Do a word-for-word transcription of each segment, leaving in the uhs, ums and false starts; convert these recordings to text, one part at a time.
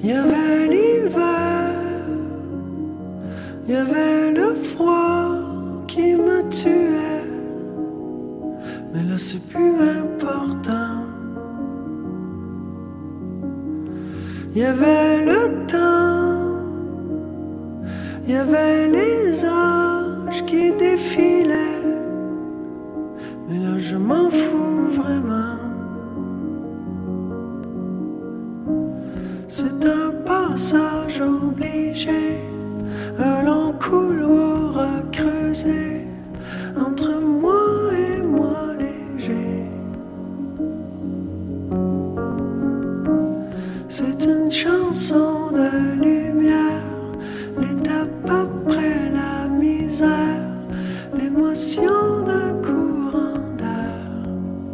Il y avait l'hiver, il y avait le froid qui me tuait, mais là c'est plus important. Il y avait le temps, il y avait les âges qui défilaient, mais là je m'en fous vraiment. C'est un passage obligé, un long couloir à creuser entre moi et moi léger. C'est une chanson de lumière, l'étape après la misère, l'émotion d'un courant d'air.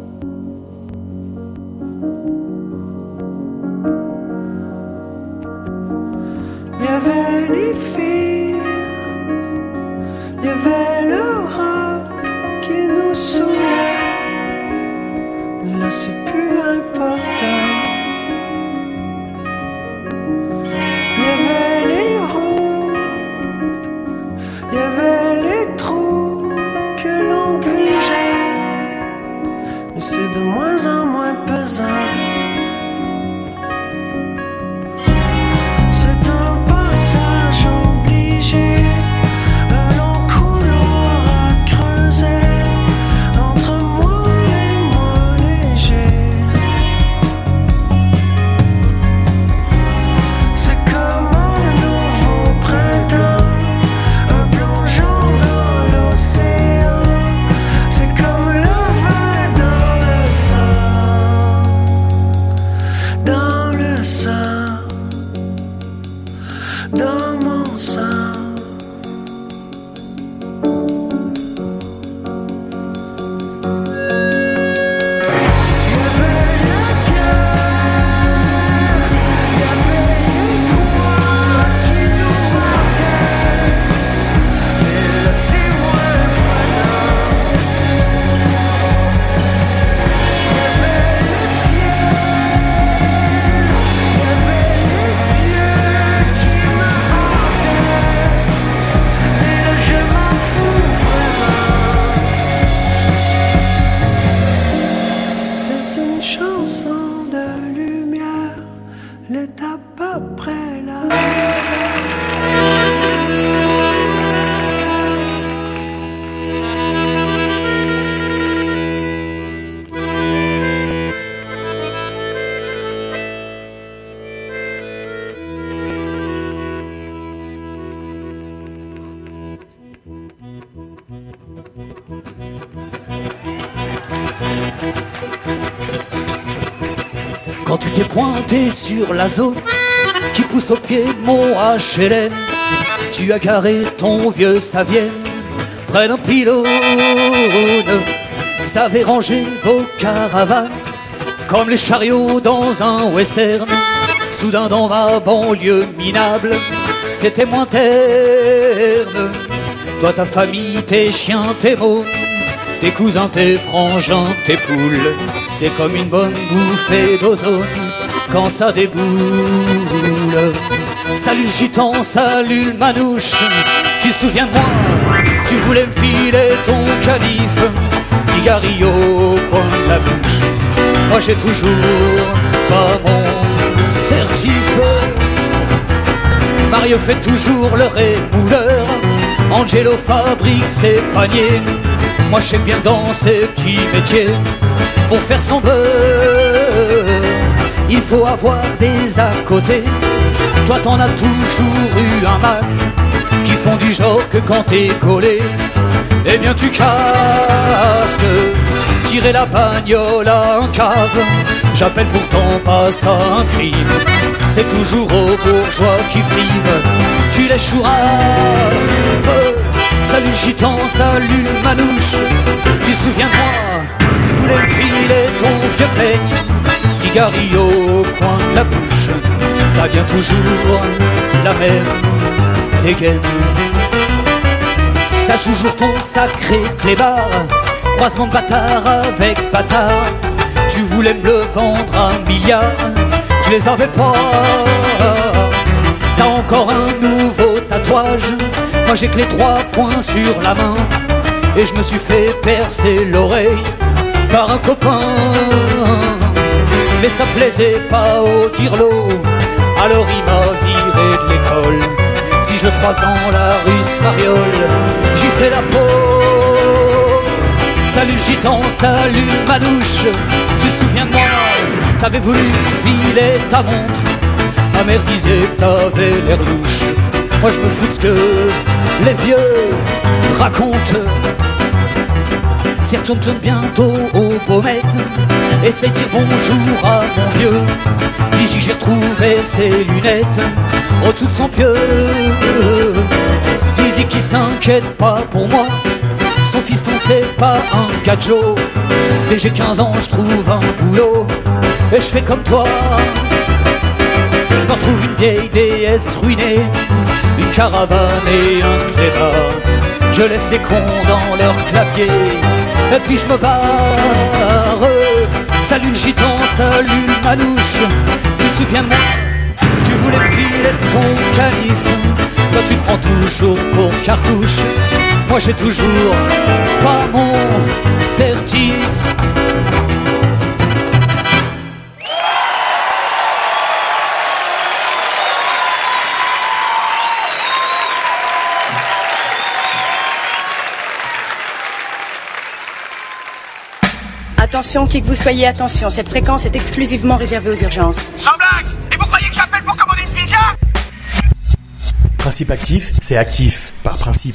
Il y avait les filles, il y avait le rock qui nous saoulait, mais là c'est plus important. Il y avait les routes, il y avait les trous que l'on grugeait, mais c'est de moins en moins pesant. Quand tu t'es pointé sur la zone qui pousse au pied de mon H L M, tu as garé ton vieux Savienne près d'un pylône. Ça avait rangé vos caravanes comme les chariots dans un western. Soudain dans ma banlieue minable, c'était moins terne. Toi, ta famille, tes chiens, tes mômes, tes cousins, tes frangins, tes poules, c'est comme une bonne bouffée d'ozone quand ça déboule. Salut le gitan, salut le manouche, tu te souviens de moi? Tu voulais me filer ton canif, cigarillo au coin de la bouche. Moi j'ai toujours pas mon certif. Mario fait toujours le rémouleur, Angelo fabrique ses paniers. Moi je sais bien dans ces petits métiers, pour faire son beurre, il faut avoir des à côté. Toi t'en as toujours eu un max, qui font du genre que quand t'es collé, eh bien tu casques. Tirer la bagnole à un cave, j'appelle pourtant pas ça un crime. C'est toujours aux bourgeois qui friment, tu les chouraves. Salut gitan, salut manouche, tu te souviens de moi? Tu voulais me filer ton vieux peigne, cigarillo au coin de la bouche. T'as bien toujours la même dégaine. T'as toujours ton sacré clébard, croisement de bâtard avec bâtard. Tu voulais me le vendre un milliard, je les avais pas. T'as encore un nouveau tatouage, moi j'ai que les trois points sur la main. Et je me suis fait percer l'oreille par un copain. Mais ça plaisait pas au dirlo, alors il m'a viré de l'école. Si je le croise dans la rue Spariole, j'y fais la peau. Salut gitan, salut manouche, tu te souviens de moi? T'avais voulu filer ta montre, ma mère disait que t'avais l'air louche. Moi je me fous de ce que les vieux racontent. S'y retourne bientôt au Baumette, essaye de dire bonjour à mon vieux. D'ici j'ai retrouvé ses lunettes, oh toutes sont pieux. Dis-y qu'il s'inquiète pas pour moi, son fiston c'est pas un gadjo. Dès que j'ai quinze ans je trouve un boulot, et je fais comme toi. Je me retrouve une vieille déesse ruinée, une caravane et un clébard. Je laisse les cons dans leur clavier, et puis je me barre. Salut le gitan, salut le manouche, tu te souviens de moi? Tu voulais me filer ton canif, toi tu te prends toujours pour cartouche. Moi j'ai toujours pas mon certif. Attention, qui que vous soyez, attention, cette fréquence est exclusivement réservée aux urgences. Sans blague! Et vous croyez que j'appelle pour commander une pizza? Principe actif, c'est actif, par principe.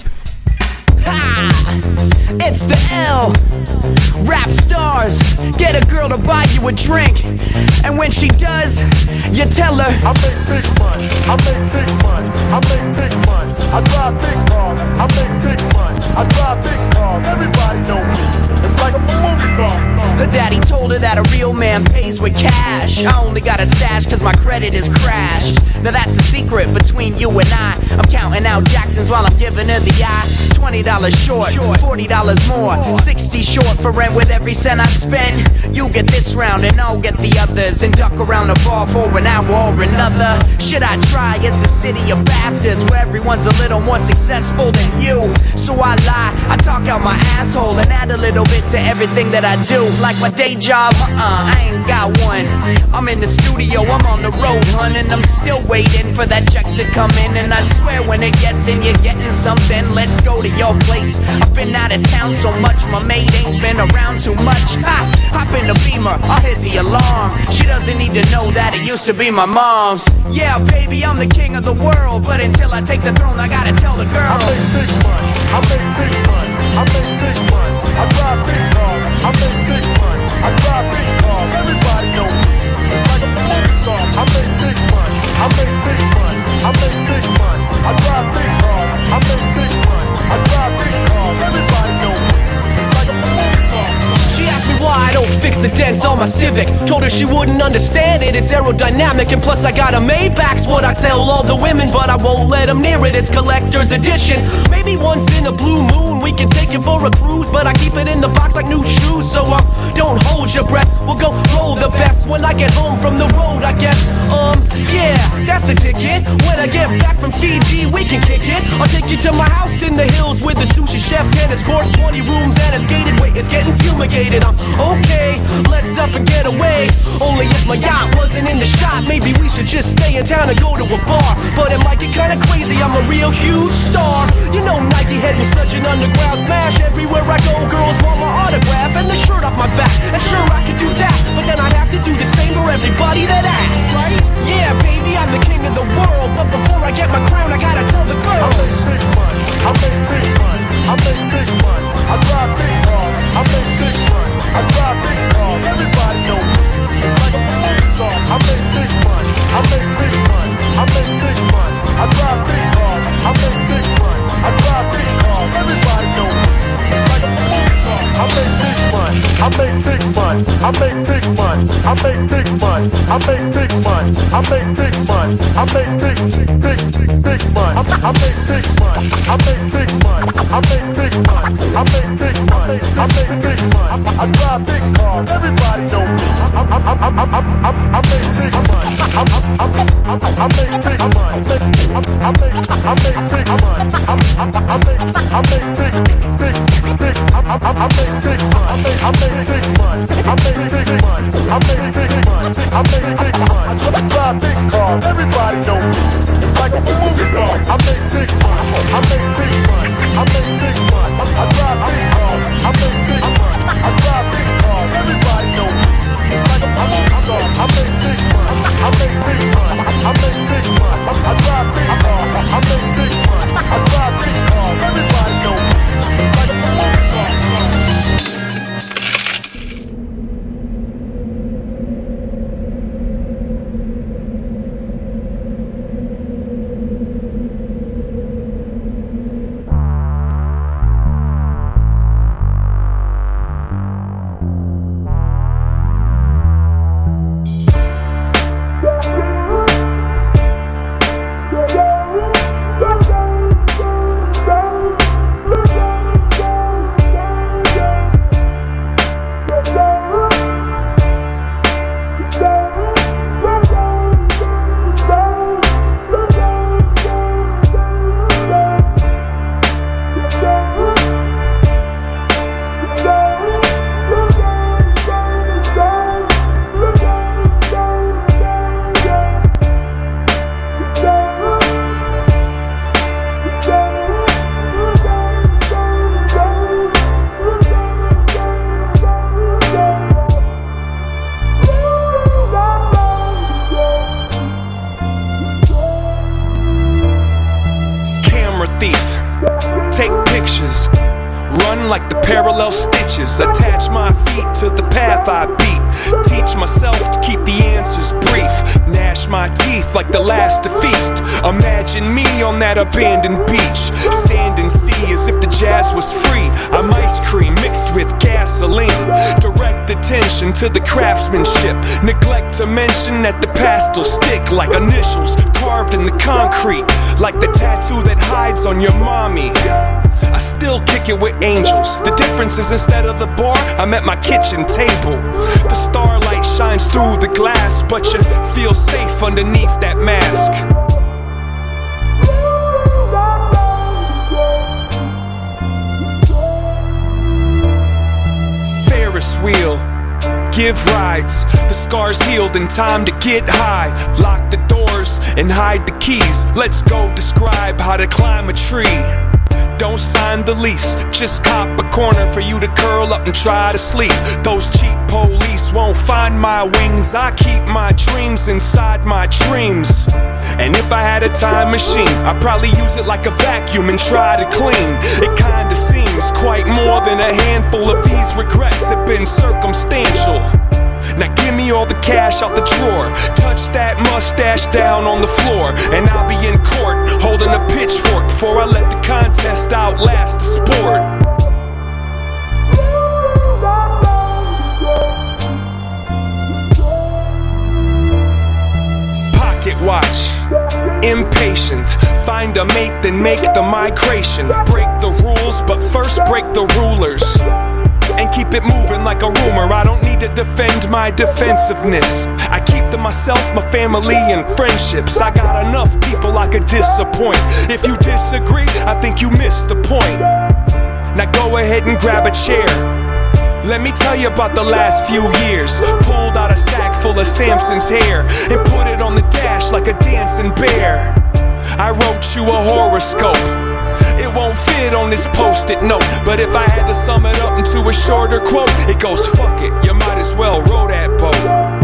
It's the L. Rap stars, get a girl to buy you a drink, and when she does, you tell her I make big money, I make big money, I make big money, I drive big cars, I make big money, I drive big cars, everybody know me, it's like I'm a movie star. Her daddy told her that a real man pays with cash. I only got a stash cause my credit is crashed. Now that's a secret between you and I. I'm counting out Jacksons while I'm giving her the eye. Twenty dollars short, forty dollars more, sixty short for rent with every cent I spend. You get this round and I'll get the others, and duck around the bar for an hour or another. Should I try? It's a city of bastards where everyone's a little more successful than you. So I lie, I talk out my asshole and add a little bit to everything that I do. Like my day job, uh-uh, I ain't got one. I'm in the studio, I'm on the road, hun, and I'm still waiting for that check to come in. And I swear when it gets in, you're getting something. Let's go to your place. I've been out of town so much, my mate ain't been around too much. Ha! Hop in the Beamer, I'll hit the alarm. She doesn't need to know that it used to be my mom's. Yeah, baby, I'm the king of the world, but until I take the throne, I gotta tell the girl. I make big money, I make big money, I make big money, I drive big cars, I make big money, I drive big cars, everybody know me, it's like I'm a movie star. I make big money, I make big money, I make big money, I drive big cars, I make big money, I drive big cars, everybody know me, it's like I'm a movie star. She asked me why I don't fix the dents on my Civic. Told her she wouldn't understand it, it's aerodynamic, and plus I got a Maybach's what I tell all the women, but I won't let them near it, it's collector's edition. Maybe once in a blue moon we can take it for a cruise, but I keep it in the box like new shoes. So uh, don't hold your breath, we'll go roll the best when I get home from the road, I guess. Um, yeah, that's the ticket. When I get back from Fiji we can kick it. I'll take you to my house in the hills with the sushi chef, tennis courts, twenty rooms, and it's gated. Wait, it's getting fumigated. I'm okay, let's up and get away. Only if my yacht wasn't in the shot, maybe we should just stay in town and go to a bar. But it might get kinda crazy, I'm a real huge star. You know Nike Head was such an underground smash. Everywhere I go, girls want my autograph and the shirt off my back. And sure, I could do that, but then I'd have to do the same for everybody that asks, right? Yeah, baby, I'm the king of the world, but before I get my crown, I gotta tell the girls. I make big money, I make big money, I make big money, I drive big cars, I make big money, I drive big cars, everybody know me, it's like I'm a movie star. I make big money, I make big money, I make big money, I drive big cars, I make big money, I drive big cars, everybody know me, it's like I'm a movie star. I make big money, I big money. I make big money. I make big money. I make big money. I make big money. I make big, big, big money. I make big money. I make big money. I make big money. I make big money. I make big money. I drive big cars. Everybody know me. I I I I I I I make big money. I I I I make big money. I make I make big money. I I I make I make big big big. I I I make big money. I make big money. I make big money. I make big money. I make big money. I drive big cars. Everybody know me. It's like a movie star. I make big money. I make big money. I make big money. I drive big cars. I make big money. I drive big cars. Everybody know me. It's like a movie star. I make big money. I make big money. I make big money. I drive big cars. I make big money. I drive big cars. Everybody know me. It's like a movie star. Like the parallel stitches, attach my feet to the path I beat. Teach myself to keep the answers brief. Gnash my teeth like the last to feast. Imagine me on that abandoned beach. Sand and sea as if the jazz was free. I'm ice cream mixed with gasoline. Direct attention to the craftsmanship. Neglect to mention that the past'll stick like initials carved in the concrete. Like the tattoo that hides on your mommy. I still kick it with angels. The difference is instead of the bar, I'm at my kitchen table. The starlight shines through the glass, but you feel safe underneath that mask. Ferris wheel, give rides. The scars healed in time to get high. Lock the doors and hide the keys. Let's go describe how to climb a tree. Don't sign the lease, just cop a corner for you to curl up and try to sleep. Those cheap police won't find my wings. I keep my dreams inside my dreams. And if I had a time machine, I'd probably use it like a vacuum and try to clean. It kinda seems quite more than a handful of these regrets have been circumstantial. Now give me all the cash out the drawer. Touch that mustache down on the floor, and I'll be in court holding a pitchfork before I let the contest outlast the sport. Pocket watch, impatient. Find a mate, then make the migration. Break the rules, but first break the rulers. And keep it moving like a rumor. I don't need to defend my defensiveness. I keep to myself, my family, and friendships. I got enough people I could disappoint. If you disagree, I think you missed the point. Now go ahead and grab a chair. Let me tell you about the last few years. Pulled out a sack full of Samson's hair and put it on the dash like a dancing bear. I wrote you a horoscope. It won't fit on this post-it note, but if I had to sum it up into a shorter quote, it goes, fuck it, you might as well row that boat.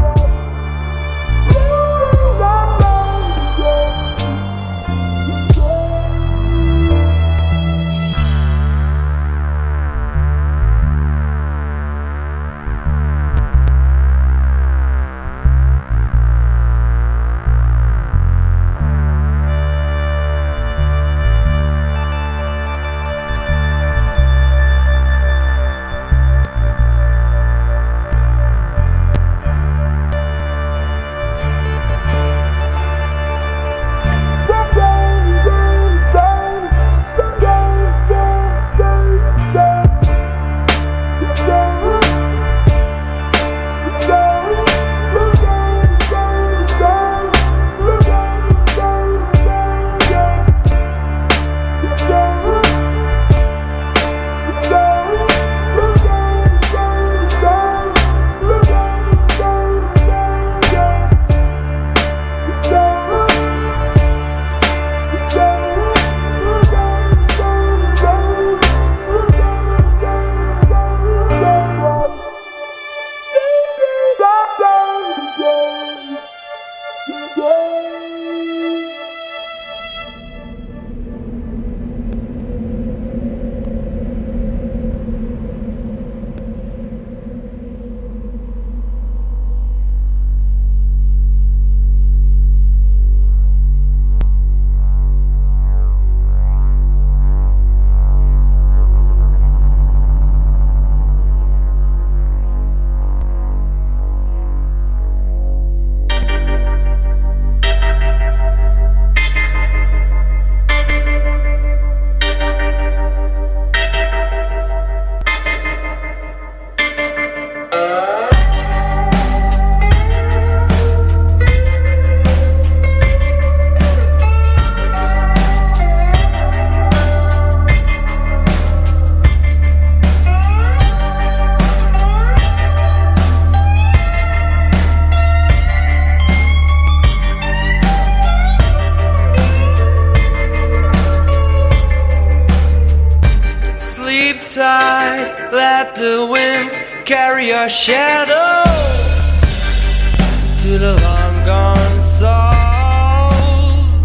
carry your shadow to the long gone souls.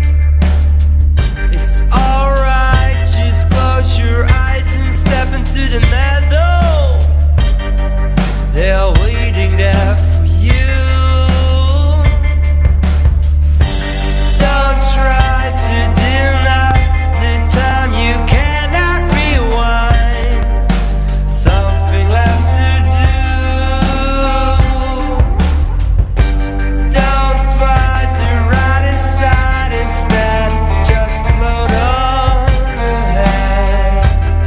It's alright, just close your eyes and step into the meadow. They're waiting there for you. Don't try to deny the time you cannot rewind. Something left to do. Don't fight the right side instead. Just float on ahead.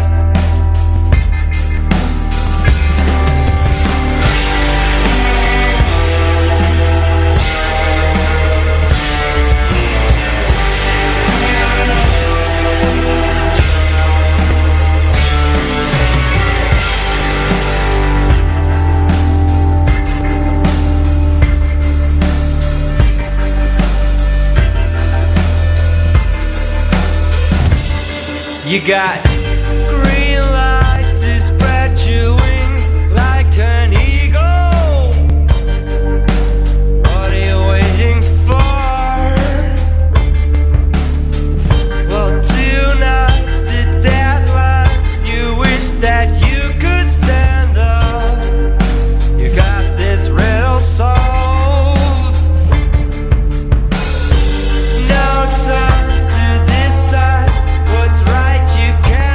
You got green light to spread your wings like an eagle. What are you waiting for? Well, tonight's the deadline. You wish that you could stand up. You got this riddle solved. No time to decide what's right, you can't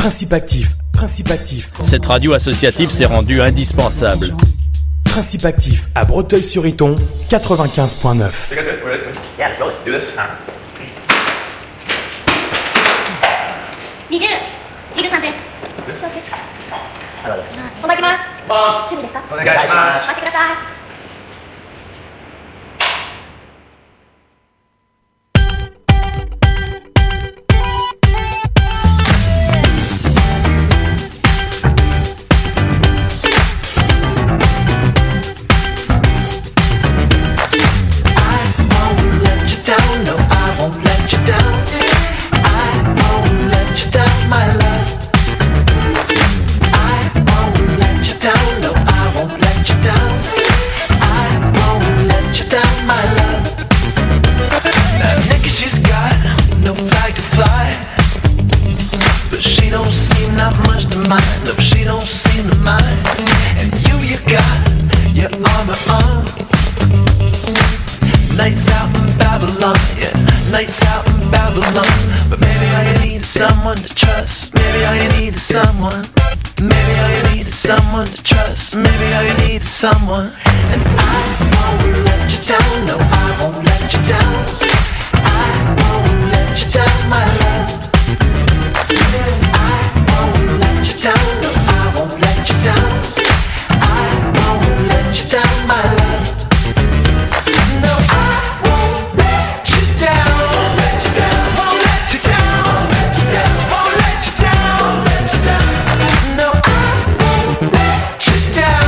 Principe actif, principe actif. Cette radio associative s'est rendue indispensable. Principe actif à Breteuil-sur-Iton, quatre-vingt-quinze virgule neuf. Someone, and I won't let you down. No, I won't let you down. I won't let you down, my love. I won't let you down. No, I won't let you down. I won't let you down, my love. No, I won't let you down. Won't let you down. Won't let you down. Won't let you down. Won't let you down. No, I won't let you down.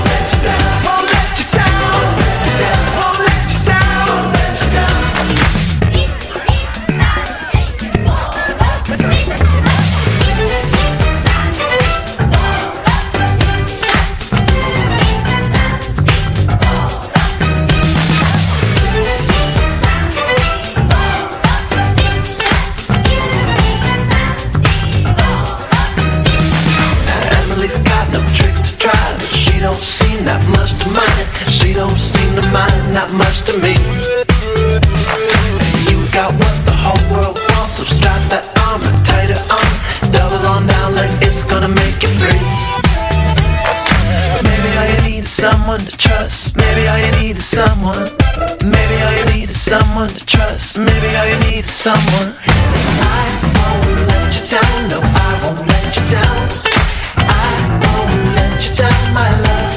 Not much to me. You got what the whole world wants, so strap that arm and tighter on. Double on down like it's gonna make you free. Maybe all you need is someone to trust. Maybe all you need is someone. Maybe all you need is someone to trust. Maybe all you need is someone. I won't let you down. No, I won't let you down. I won't let you down, my love.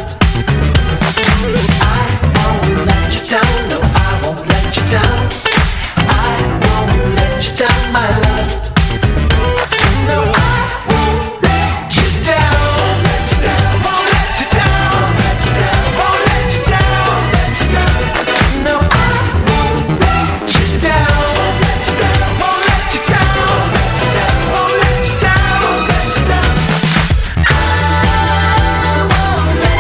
I won't let you down, no, I won't let you down. I won't let you down, my love. No, I won't let you down. Won't let you down. Won't let you down. Won't let you down. No, I won't let you down. Won't let you down. Won't let you down. Won't let you down. I won't let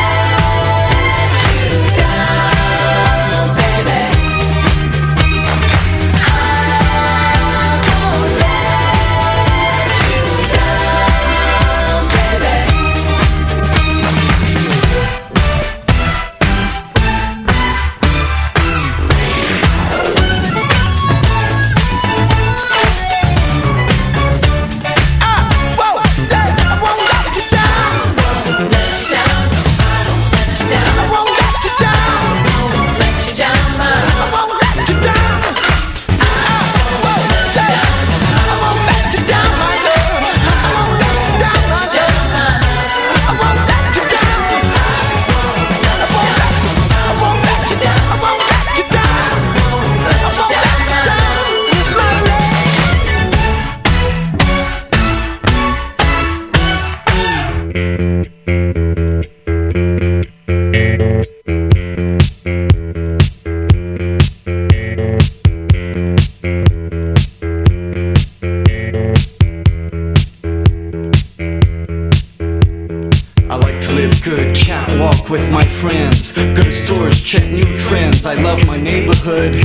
walk with my friends, go to stores, check new trends. I love my neighborhood.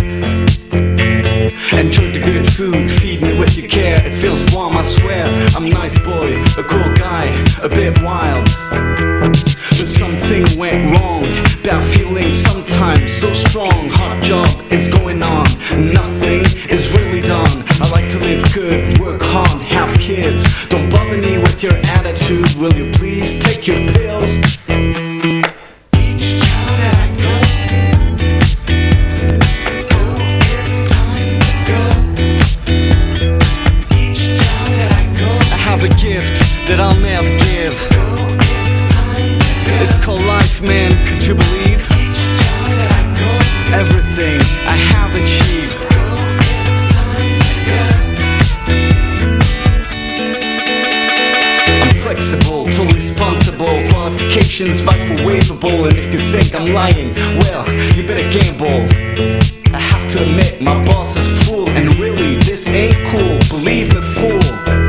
Enjoy the good food, feed me with your care. It feels warm, I swear. I'm a nice boy, a cool guy, a bit wild. But something went wrong. Bad feeling sometimes so strong. Hard job is going on, nothing is really done. I like to live good, work hard, have kids. Don't bother me with with your attitude, will you please take your pills? Each town that I go, oh, it's time to go. Each town that I go, I have a gift that I'll never give. Oh, it's time to go. It's called life, man, could you believe? Each town that I go, everything I have achieved. Oh, it's time to go. I'm flexible, totally responsible, qualifications microwavable, and if you think I'm lying, well, you better gamble. I have to admit, my boss is cruel, and really, this ain't cool, believe me, fool.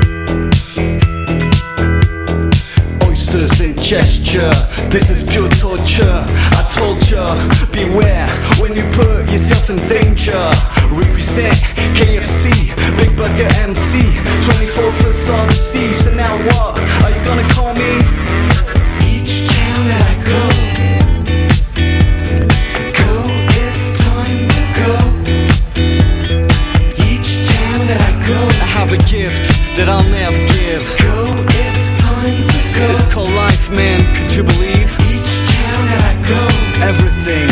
Oysters and gesture, this is pure torture. I told ya, beware when you put yourself in danger. Represent K F C, Big Burger M C, twenty-four first on the sea. So now what, are you gonna call me? Each town that I go, go, it's time to go. Each town that I go, I have a gift that I'll never give. Go, it's time to go. It's called life, man, could you believe? Each town that I go, everything